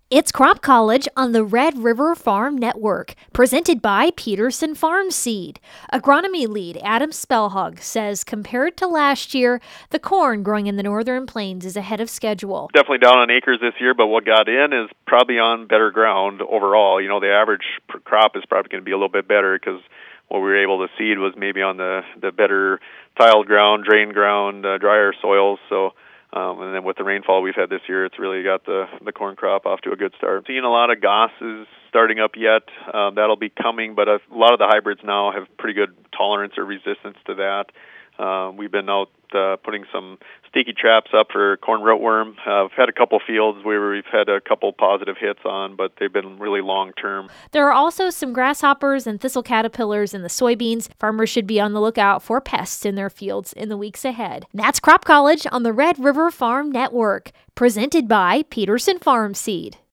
It's Crop College on the Red River Farm Network, presented by Peterson Farm Seed. Agronomy lead Adam Spellhog says compared to last year, the corn growing in the northern plains is ahead of schedule. Definitely down on acres this year, but what got in is probably on better ground overall. You know, the average crop is probably going to be a little bit better because what we were able to seed was maybe on the better tiled ground, drained ground, drier soils. And then with the rainfall we've had this year, it's really got the corn crop off to a good start. Seeing a lot of gosses starting up yet. That'll be coming, but a lot of the hybrids now have pretty good tolerance or resistance to that. We've been out putting some sticky traps up for corn rootworm. I've had a couple fields where we've had a couple positive hits on, but they've been really long-term. There are also some grasshoppers and thistle caterpillars in the soybeans. Farmers should be on the lookout for pests in their fields in the weeks ahead. That's Crop College on the Red River Farm Network, presented by Peterson Farm Seed.